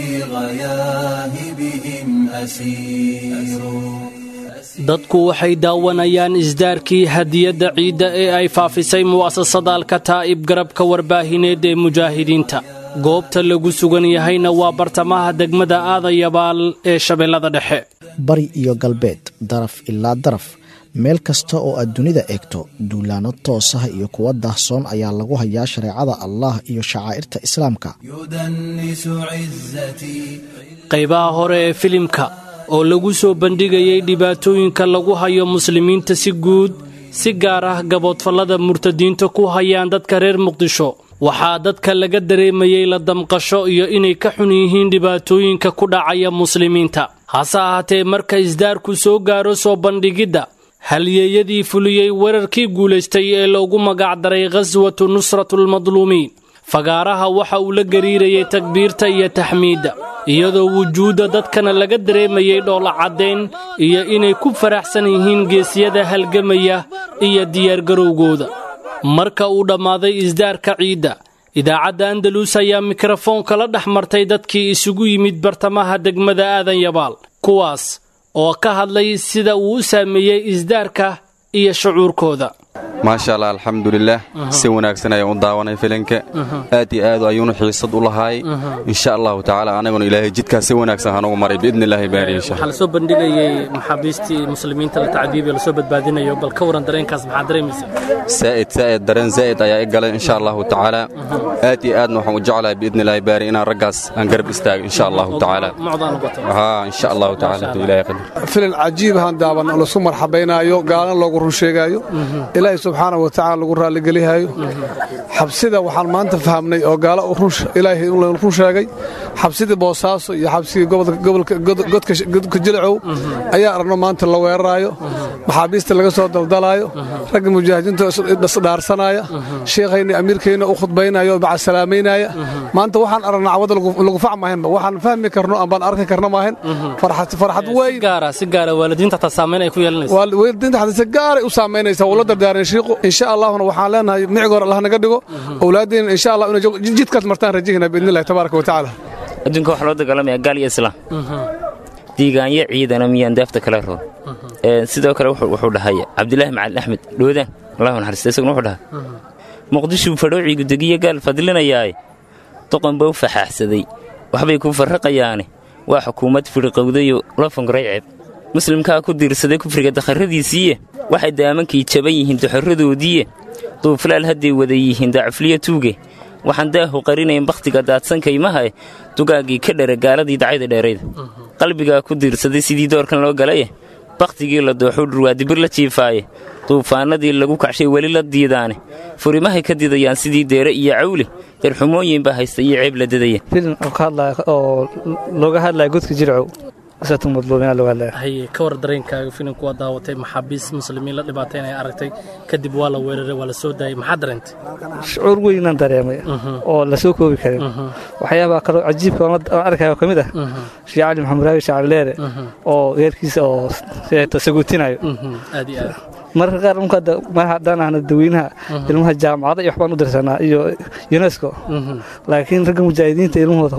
غياهبهم أسير dadku waxay daawanayaan isdaarkii hadiyadda ciidda ee ay faafisay mu'asasada Al-Kataa'ib garabka warbaahineed ee mujaahidiinta goobta lagu sugan yahayna waa bartamaha degmada Aadayabaal ee Shabeellada Dhexe bari iyo galbeed daraf ilaa daraf meel kasta oo aad dunida eegto duulaano toos ah iyo kuwa daahsoon ayaa lagu hayaa shareecada allah iyo shacaa'irta islaamka. qaybaha hore ee filimka oo lagu soo bandhigayay dhibaatooyinka lagu hayo muslimiinta si guud si gaar ah gaboodfallada murtadiinta ku hayaan dadka reer muqdisho waxaa dadka laga dareemayay la damqasho iyo inay ka xun yihiin dhibaatooyinka ku dhacaya muslimiinta. hase ahaatee marka isdaarku soo gaaro soo bandhigidda halyeeyadii fuliyey weerarkii guulaystay ee loogu magacdaray khaswatu nusratulmadluumiin fagaaraha waxa uu la gariirayay takbiirta iyo taxmiidda iyadoo wujuudda dadkana laga dareemayay dhoola caddayn iyo inay ku faraxsan yihiin geesiyada halgamaya iyo diyaargarowgooda. marka uu dhammaaday isdaarka ciidda idaacadda andalus ayaa mikrofoonka la dhex martay dadkii isugu yimid bartamaha degmada aadan yabaal kuwaas oo ka hadlay sida uu u saameeyey isdaarka iyo shucuurkooda. maasha allah alxamdulilah si wanaagsan ayaan u daawanay filinka aad iyo aad ayuunu xiisad u lahaay insha allahu tacaala anaguna ilaahay jidkaas si wanaagsan hanugu maray biidni illaahi baariisha. waxaa la soo bandhigayay maxaabiistii muslimiinta la tacdiibiyo lasoo badbaadinayo bal ka waran dareenkaas maxaa dareemaysa? saa'id dareen zaa'id ayaa i galay insha allahu tacaala aad iyo aadna waxaan u jeclahay biidni illaahi baari inaan raggaas aan garab istaago insha allahu tacaala insha allahu tacaala ilaahay qadar. filin cajiib ahaan daawan oo lasu marxabaynaayo gaalana loogu run sheegaayo ilaahay subxaanahu wa tacaala lagu raalligelihayo. xabsida waxaan maanta fahamnay oo gaalo ilaahay in run sheegay xabsidii boosaaso iyo xabsigii godka jilcow ayaa aragno maanta la weeraraayo maxaabiista laga soo daldalaayo ragga mujaahidiinta isdhaarsanaya sheekhayna amiirkayna u khudbaynaya oo macasalaameynaya maanta waxaan aragnaa cawada lagu facmahaynba waxaan fahmi karno ambaan arki karno maahayn farxad weyn si gaara waalidiinta xataa saameyn ay ku yeelanaysa waalidiinta xataa si gaaray u saameynaysa wala dardaaran shiiqo insha allahna waxaan leenahay micigoor allah naga dhigo awlaadina insha allah inay jidkaas martaan rajihina biidnillahi tabaaraka wa tacaala. adduunka waxaa loo dagaalamaya gaal iyo islaam diigaanyo ciidana miyaan deefta kala roon sidoo kale wuxuu dhahay cabdilaahi macalin axmed dhoodaan allahu naxariista isaguna wuxuu dhahay muqdisho fadhoociigu degiya gaal fadlinayaaye doqon baa u faxaaxsaday waxbay ku farraqayaane waa xukuumad fidhiqowdayo la fangaray ceeb muslimkaa ku diirsaday kufriga dakharradiisiiye waxay daamankii jaban yihiin doxorradoodiiye duuflaal hadday wada yihiin daacufliya tuuge waxaan daahu qarinayn bakhtiga daadsankaymahae dugaaggii ka dhara gaaladii dacayda dheerayda qalbigaa ku diirsaday sidii doorkan loo galaye bakhtigii la dooxuu dhurwaadibir la jiifaaye duufaannadii lagu kacshay weli la diidaane furimahay ka didayaan sidii deere iyo cawle darxumooyin baa haysta iyo ceeb la dadaya filin oo looga hadlaya godka jircow haye ka war dareenkaaga filimku waa daawatay maxaabiis muslimiin la dhibaatayn ay aragtay kadib waa la weeraray waa la soo daayay maxaa dareentay? shucuur weynaan dareemay oo la soo koobi karin waxyaabaha kaloo cajiibka aan arkayo ka mid ah sheekh cali maxamed raawi sheekh cali dheere oo geerkiisa oo saguutinayo aad iyo aad marka qaar mar haddaan ahna dadweynaha ilmaha jaamacada iyo waxbaan u dirsanaa iyo UNESCO laakiin ragga mujaahidiinta ilmahooda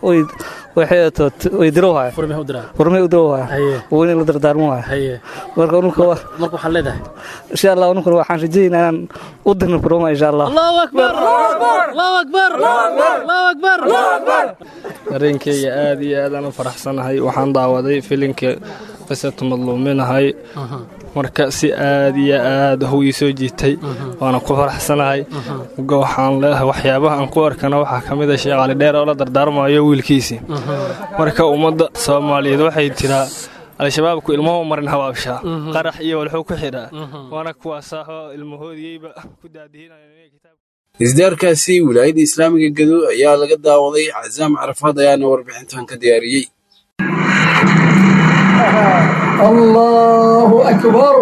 way dirowhaya furmay u dirowhaya weyna la dardaarmohaya marka waxaan leedahay insha allah ununkuna waxaan rajaynaa inaan u dirno furma insha allah. allahu akbar allahu akbar allahu akbar. dareenkayga aad iyo aad aan u faraxsanahay waxaan daawaday filinka qisatu madluuminahay marka si aad iyo aad hawii soo jiitay waana ku faraxsanahay waxaan leeyahay waxyaabaha aan ku arkana waxaa ka mid ah sheekh cali dheer oo la dardaarmayo wiilkiisii marka ummadda Soomaaliyeed waxay tiraa al-shabaabku ilmuhu marin hawaabsha qarax iyo walxuu ku xidhaa waana kuwaasaho ilmahoodiyeyba ku daadihinayaan kitaab isdaarkaasi wilaayada islaamiga Gadow ayaa laga daawaday Cazaam Carafaad ayaana warbixintan ka diyaariyay. الله أكبر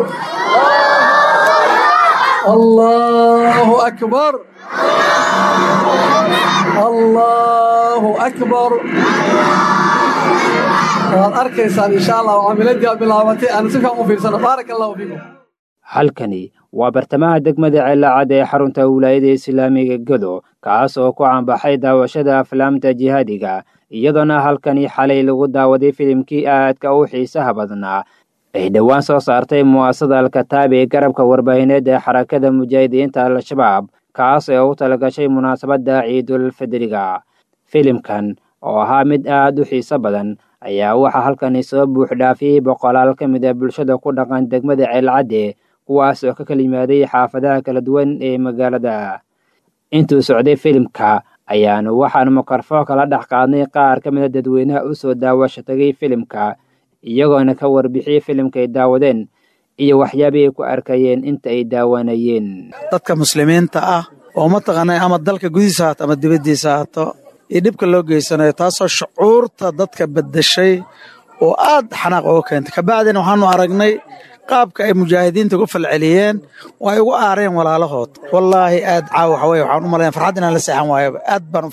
الله أكبر الله أكبر أركيسان إن شاء الله وعملتي بالعواتي أنا سفهم في سنة بارك الله فيكم. halkani waa bartamaha degmada Ceelacad ee xarunta wilaayada islaamiga Gadow kaas oo ku caanbaxay daawashada aflaamta jihaadiga iyadoo halkani xalay lagu daawaday filimkii aadka u xiisaha badnaa ay dhawaan soo saartay mu'asasada Al-Kataab ee garabka warbaahineed ee xarakada mujaahidiinta Al-Shabaab kaas oo u talagashay munaasabadda Ciidul Fidriga. filimkan oo ahaa mid aad u xiiso badan ayaa waxaa halkani soo buuxdhaafiyey boqolaal ka mid ah bulshada ku dhaqan degmada Ceelcadde kuwaas oo ka kala yimaaday xaafadaha kala duwan ee magaalada. Intuu socday filimka ayaanu waxaan mikrafoon kala dhex qaadnay qaar ka mid ah dadweynaha u soo daawasho tagay filimka iyagoona ka warbixiyay filimka ay daawadeen iyo waxyaabay ku arkayeen inta ay daawanayeen. dadka muslimiinta ah oo mataqaanay ama dalka gudihiisa haato ama dibaddiisa haato iyo dhibka loo geysanayo taasoo shucuurta dadka beddeshay oo aad xanaaq uga keentay. kabacdina waxaanu aragnay qaabka ay mujaahidiinta ugu falceliyeen oo ay ugu aareen walaalahood. wallaahi aad waxa weeye waxaan u malayn farxad inaan la seexan waayaba. aad baan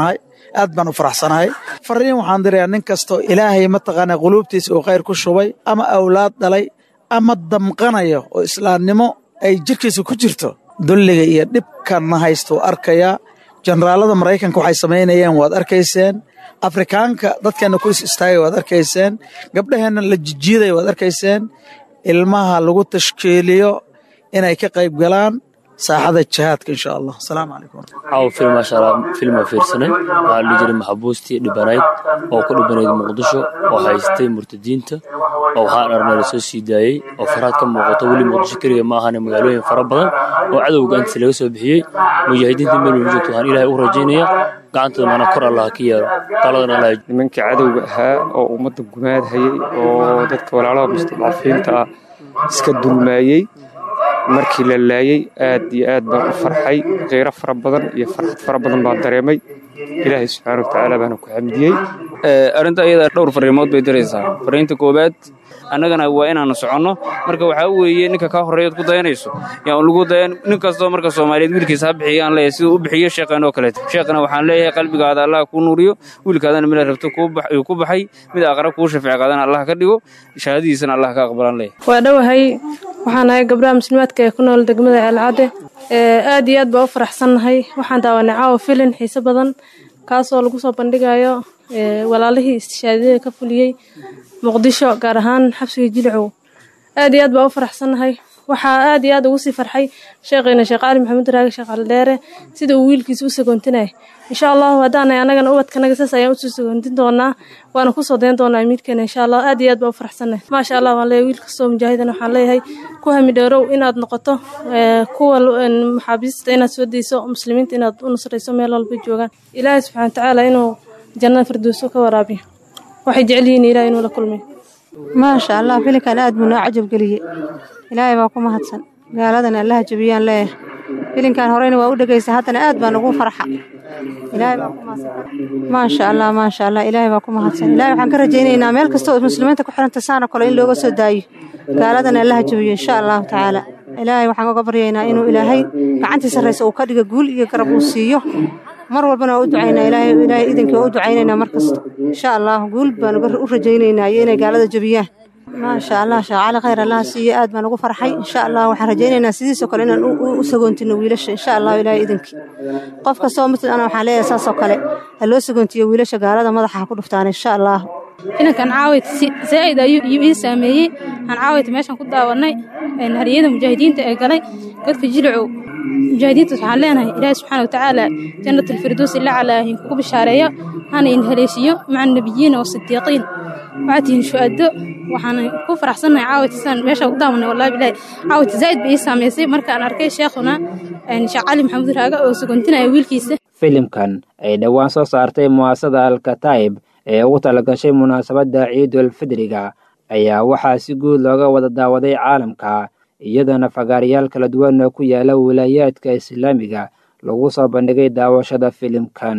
u faraxsanahay fariin waxaan dirayaa nin kastoo ilaahay mataqaanay quluubtiisa uu khayr ku shubay ama awlaad dhalay ama damqanayo oo islaamnimo ay jirkiisa ku jirto dulliga iyo dhibkana haysto arkayaa. generaalada Mareykanka waxay sameynayeen waad arkayseen. Afrikaanka dadkeena ku istaagay waad arkayseen. gabdhaheena la jijiiday waad arkayseen. ilmaha lagu tashkiiliyo inay ka qayb galaan saaxada jihaadka insha Allah. Assalaamu alaykum. film ma sha Allah film fiirsanay waxa la jiray maxbuustii dhibanayd oo ku dhibanayd Muqdisho oo haystay murtadiinta oo waxa arnaa soo siidayay oo faraad ka muuqato wali Muqdisho kaliya ma ahan magaalooyin fara badan oo cadowga inta laga soo bixiyay mujaahidiinta meel walba joogto waxaan Ilaahay u rajaynaya gacantooda kor Allah ka yeero taladana la nimanka cadowga ahaa oo ummadda gumaad hayay oo dadka walaalaha mustadcafiinta iska dulmaayay markii la laayay aad iyo aad baan u farxay qeyro fara badan iyo farxad fara badan baan dareemay Ilaahay subhanahu wa ta'ala baan ku xamdiyay arinta iyada dhowr fariimood bay diraysaa. fariinta koobaad annagana waa inaanu soconno marka waxa weeye ninka ka horeeyay ku dayanayso yaa lagu dayan nin kastoo marka Soomaaliyeed wiilkiisa bixiyaan leeyahay sidoo u bixiyo sheeqan oo kale sheeqana waxaan leeyahay qalbigaada Allah ku nuuriyo wiilkaadana meel rabto ku baxay mid aqra ku shafiic qaadana Allah ka dhigo shahaadiisana Allah ka aqbalan leeyahay. waa dhawahay waxaan ahay gabdhaha muslimaadka ee ku nool degmada Ceelcadde aad iyo aad baan u faraxsanahay. waxaan daawanay caawa filim xiiso badan kaasoo lagu soo bandhigayo walaalihii istishaadiyada ka fuliyay Muqdisho gaar ahaan xabsiga Jilcow. aad iyo aad baan u faraxsanahay. waxaa aad iyo aad ugu sii farxay sheekheena Sheekh Ali Maxamed Raage Sheekh Ali Dheere sida uu wiilkiisa u sagoontinay insha Allah hadaan anagana ubadkanaga saas ayaan u soo sagoontin doonaa waana ku soo deyn doonaa midkeena insha Allah. aad iyo aad baan u faraxsanahay ma sha Allah waan leeyahay wiilka soo mujaahidan waxaan leeyahay ku hami dheerow inaad noqoto kuwa maxaabiista inaad soo deyso muslimiinta inaad u nusrayso meel walba joogaan Ilaahay subhanahu wa ta'ala inuu jannada firdawso ka waraabiyo waxay jecel yihiin Ilaahay inuu la kulmiyo. ما شاء الله فيلكان aad buu عجب galiye Ilaahay baa ku mahadsan gaaladana Allah jabiyaan leeyahay filinkan horeyna waa u dhageysay hadana aad baan ugu farxa Ilaahay baa ku mahadsan ma sha Allah Ilaahay baa ku mahadsan Ilaahay waxaan ka rajaynaynaa meel kasta oo muslimiinta ku xiranta saana kale in looga soo daayo gaaladana Allah jabiyo insha Allah ta'ala Ilaahay waxaan uga baryaynaa inuu Ilaahay gacantiisa sareyso uu ka dhigo guul iyo garab uu siiyo mar walbana u ducaynaa Ilaahay idinkii u ducaynaynaa markasta insha Allah guul baan u rajaynaynaa inay gaalada jabiyaan ما شاء الله شغال خير الله سي aad baan ugu farxay insha Allah waxaan rajaynaynaa sidiisoo kale inaan u sagoontino wiilasha insha Allah Ilaahay idinkii qof kasta oo mid ana waxaan leeyahay saasoo kale loo sagoontiyo wiilasha gaalada madaxa ku dhuftaan insha Allah inankan caawid zaid ayuu ii saameeyay aan caawid meeshan ku daawanay hariyada mujaahidiinta ee galay dadka Jilcow mujaahidiinta waxaan leenahay Ilaahay subhanahu wa ta'ala jannatul firdaws illa alaahi ku bishaareeyo aan in haleeshiyo maca nabiyiina oo sidiiqiin waatiin shuhado waxaan ku faraxsanahay caawid san meesha u daawanay wallahi billahi caawid zaid bay saameysay markaan arkay sheekhuna Sheekh Ali Maxamed Raage oo sagoontinaya wiilkiisa. filimkan ay dhawaan soo saartay muasasada Al-Kataib ee ugu talagashay munaasabada Ciidul Fidriga ayaa waxaa si guud looga wada daawaday caalamka iyadana fagaarayaal kala duwan oo ku yaala wilaayadka Islaamiga lagu soo bandhigay daawashada filimkan.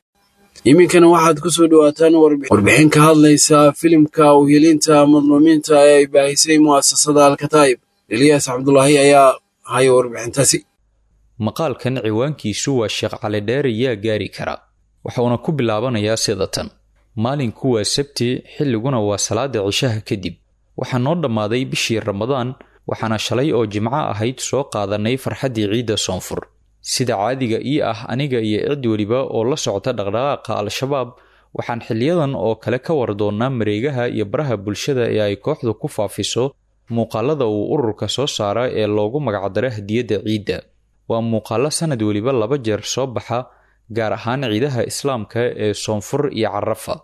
iminkana waxaad ku soo dhawaataan warbixin ka hadlaysa filimka u helinta madluumiinta ee ay baahisay muasasada Al-Kataib. Ilyas Cabdullaahi ayaa haya warbixintaasi. maqaalkan ciwaankiisu waa Sheekh Ali Dheere yaa gaari kara waxaana ku bilaabanayaa sida tan. maalinku waa sabti xilliguna waa salaada cishaha kadib waxaa noo dhammaaday bishii Ramadaan waxaana shalay oo Jimco ahayd soo qaadanay farxadii ciida Soonfur. sida caadiga ii ah aniga iyo cid waliba oo la socota dhaqdhaqaaqa Al-Shabaab waxaan xiliyadan oo kale ka war doonaa mareegaha iyo baraha bulshada ee ay kooxdu ku faafiso muuqaalada uu ururka soo saara ee loogu magacdaray hadiyada ciida. waa muuqaalo sanad waliba 2 jeer soo baxa gaar ahaan ciidaha Islaamka ee Soonfur iyo Carafa.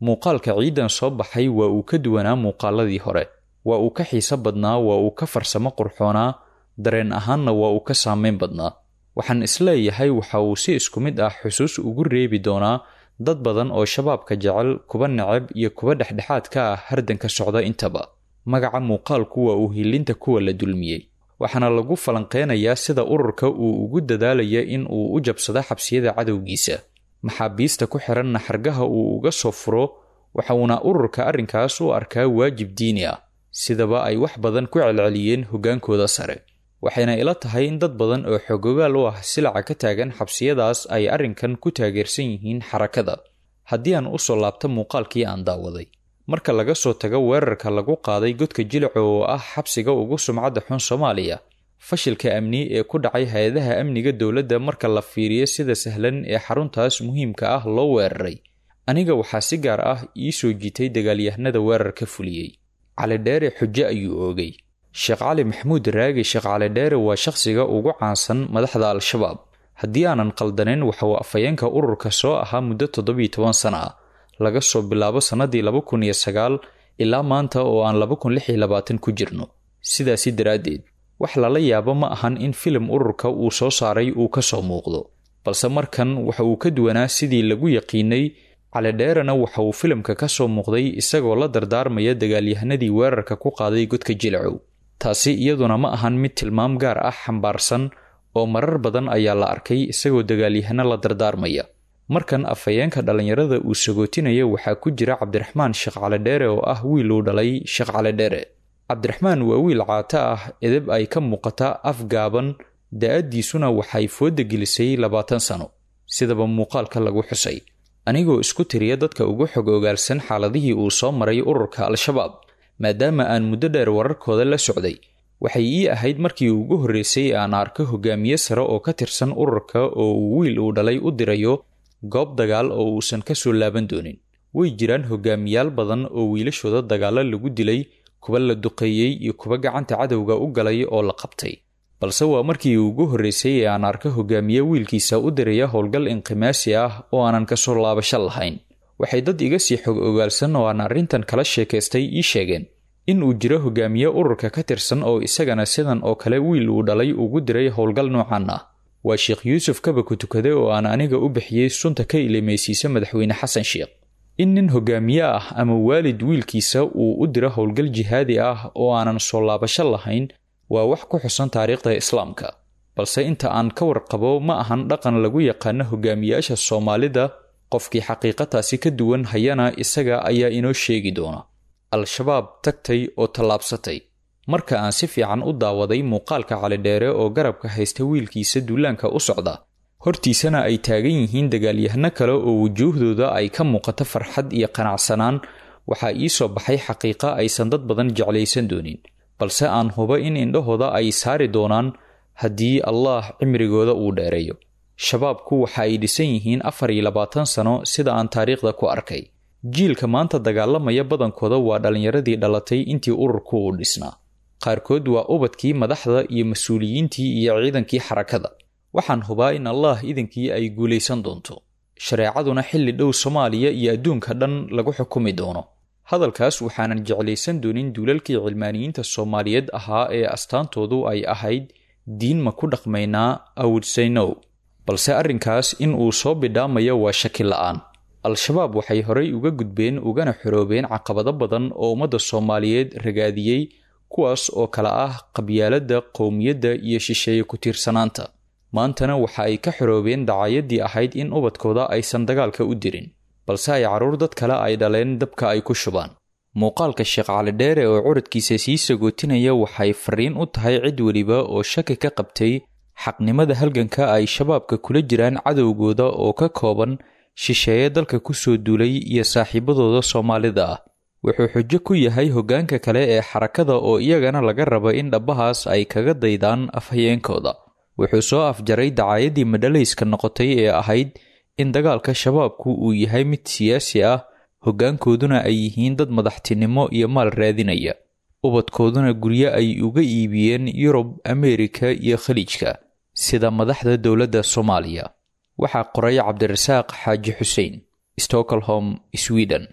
muuqaalka ciidan soo baxay waa uu ka duwanaa muuqaaladii hore, waa uu ka xiiso badnaa, waa uu ka farsamo qurxoonaa, dareen ahaanna waa uu ka saameyn badnaa. waxaan isleeyahay waxa uu si isku mid ah xusuus ugu reebi doonaa dad badan oo shabaabka jecel, kuwa necab iyo kuwa dhexdhexaad ka ah hardanka socda intaba. magaca muuqaalku waa uu hilinta kuwa la dulmiyey, waxaana lagu falanqeynayaa sida ururka uu ugu dadaalaya in uu u jabsado xabsiyada cadowgiisa, maxaabiista ku xiranna xargaha uu uga soo furo. waxa uuna ururka arrinkaas u arkaa waajib diini ah, sidaba ay wax badan ku celceliyeen hoggaankooda sare. waxayna ila tahay in dad badan oo xogogaal u ah silaca ka taagan xabsiyadaas ay arrinkan ku taageersan yihiin xarakada. haddii aan u soo laabto muuqaalkii aan daawaday, marka laga soo tago weerarka lagu qaaday godka Jilco oo ah xabsiga ugu sumcadda xun Soomaaliya, fashilka amni ee ku dhacay hay'adaha amniga dowladda marka la fiiriyo sida sahlan ee xaruntaas muhiimka ah loo weeraray, aniga waxaa si gaar ah ii soo jiitay dagaalyahanada weerarka fuliyey. Cali Dheere xujo ayuu oogay. Sheekh Cali Maxamuud Raagi Sheekh Cali Dheere waa shakhsiga ugu caansan madaxda Al-Shabaab. haddii aanan qaldaneyn waxa uu afayeenka ururka soo ahaa muddo 17 sano ah, laga soo bilaabo sanadii 2009 ilaa maanta oo aan 2026 ku jirno. sidaasi daraaddeed wax lala yaabo ma ahan in filim ururka uu soo saaray uu ka soo muuqdo, balse markan waxa uu ka duwanaa sidii lagu yaqiinay. Cali Dheerena waxa uu filimka ka soo muuqday isagoo la dardaarmaya dagaalyahanadii weerarka ku qaaday godka Jilco. taasi iyaduna ma ahan mid tilmaam gaar ah xambaarsan, oo marar badan ayaa la arkay isagoo dagaalyahano la dardaarmaya. markan afayeenka dhalinyarada uu sagootinaya waxaa ku jira Cabdiraxmaan Sheekh Cali Dheere oo ah wiil uu dhalay Sheekh Cali Dheere. Cabdiraxmaan waa wiil caata ah, edeb ay ka muuqata, afgaaban, da'adiisuna waxay fooda gelisay 20 sano, sidaba muuqaalka lagu xusay. anigoo isku tiriya dadka ugu xog ogaalsan xaaladihii uu soo maray ururka Al-Shabaab, maadaama aan muddo dheer wararkooda la socday, waxay ii ahayd markii ugu horreysay aan arko hogaamiye sare oo ka tirsan ururka oo uu wiil uu dhalay u dirayo goob dagaal oo uusan ka soo laaban doonin. way jiraan hogaamiyaal badan oo wiilashooda dagaalo lagu dilay, kuwa la duqeeyey iyo kuwa gacanta cadowga u galay oo la qabtay, balse waa markii ugu horreysay ee aan arko hogaamiye wiilkiisa u diraya howlgal inqimaasi ah oo aanan ka soo laabasho lahayn. waxay dad iga sii xog ogaalsan oo aan arrintan kala sheekaystay ii sheegeen in uu jiro hogaamiye ururka ka tirsan oo isagana sidan oo kale wiil uu dhalay ugu diray howlgal noocan ah. waa Sheekh Yuusuf Kaba ku tukade oo aan aniga u bixiyey sunta ka ilimeysiisa madaxweyne Xasan Sheekh. in nin hogaamiye ah ama waalid wiilkiisa uu u diro howlgal jihaadi ah oo aanan soo laabasho lahayn waa wax ku xusan taariikhda islaamka, balse inta aan ka warqabo ma ahan dhaqan lagu yaqaano hogaamiyaasha Soomaalida. qofkii xaqiiqataasi ka duwan hayana isaga ayaa inoo sheegi doona. Al-Shabaab tagtay oo tallaabsatay. marka aan si fiican u daawaday muuqaalka Cali Dheere oo garabka haysta wiilkiisa duulaanka u socda, hortiisana ay taagan yihiin dagaalyahano kale oo wujuuhdooda ay ka muuqato farxad iyo qanacsanaan, waxaa ii soo baxay xaqiiqa aysan dad badan jeclaysan doonin, balse aan hubo in indhahooda ay saari doonaan haddii Allah cimrigooda uu dheereeyo. shabaabku waxa ay dhisan yihiin 24 sano sida aan taariikhda ku arkay. jiilka maanta dagaalamaya badankooda waa dhalinyaradii dhalatay intii ururku uu dhisnaa. qaarkood waa ubadkii madaxda iyo mas'uuliyiintii iyo ciidankii xarakada. waxaan hubaa in Allah idinkii ay guulaysan doonto, shareecaduna xilli dhow Soomaaliya iyo adduunka dhan lagu xukumi doono. hadalkaas waxaanan jeclaysan doonin duulalkii cilmaaniyiinta Soomaaliyeed ahaa ee astaantoodu ay ahayd diin ma ku dhaqmaynaa, I would say no. balse arrinkaas in uu soo bidhaamayo waa shaki la'aan. Al-Shabaab waxay horay uga gudbeen ugana xoroobeen caqabado badan oo ummadda Soomaaliyeed ragaadiyey, kuwaas oo kala ah qabyaaladda, qowmiyadda iyo shisheeye ku tiirsanaanta. maantana waxa ay ka xoroobeen dacaayadii ahayd in ubadkooda aysan dagaalka u dirin, balse ay carruur dad kale ay dhaleen dabka ay ku shubaan. muuqaalka Sheekh Cali Dheere oo curadkiisa sii sagootinaya waxay fariin u tahay cid weliba oo shaki ka qabtay xaqnimada halganka ay shabaabka kula jiraan cadowgooda oo ka kooban shisheeye dalka ku soo duulay iyo saaxiibadooda Soomaalida ah. wuxuu xujo ku yahay hoggaanka kale ee xarakada oo iyagana laga rabo in dhabahaas ay kaga daydaan afhayeenkooda. wuxuu soo afjaray dacaayadii madhalayska noqotay ee ahayd in dagaalka shabaabku uu yahay mid siyaasi ah, hoggaankooduna ay yihiin dad madaxtinimo iyo maal raadinaya, ubadkooduna guryo ay uga iibiyeen Yurub, Ameerika iyo Khaliijka sida madaxda dowladda Soomaaliya. waxaa qoray Cabdirasaaq Xaaji Xuseen, Stockholm, Sweden.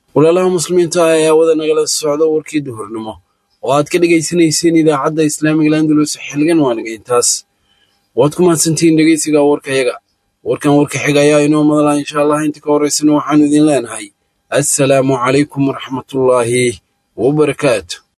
walaalaha muslimiinta ah ayaa wada nagala socda warkii duhurnimo oo aad ka dhagaysanayseen idaacadda islaamiga landulus xilgan waanaga intaas waad ku mahadsantihiin dhegaysiga warkayaga warkan warka xiga ayaa inoo madala insha allah inta ka horeysana waxaanu idin leenahay assalaamu calaykum waraxmatullaahi wabarakaatu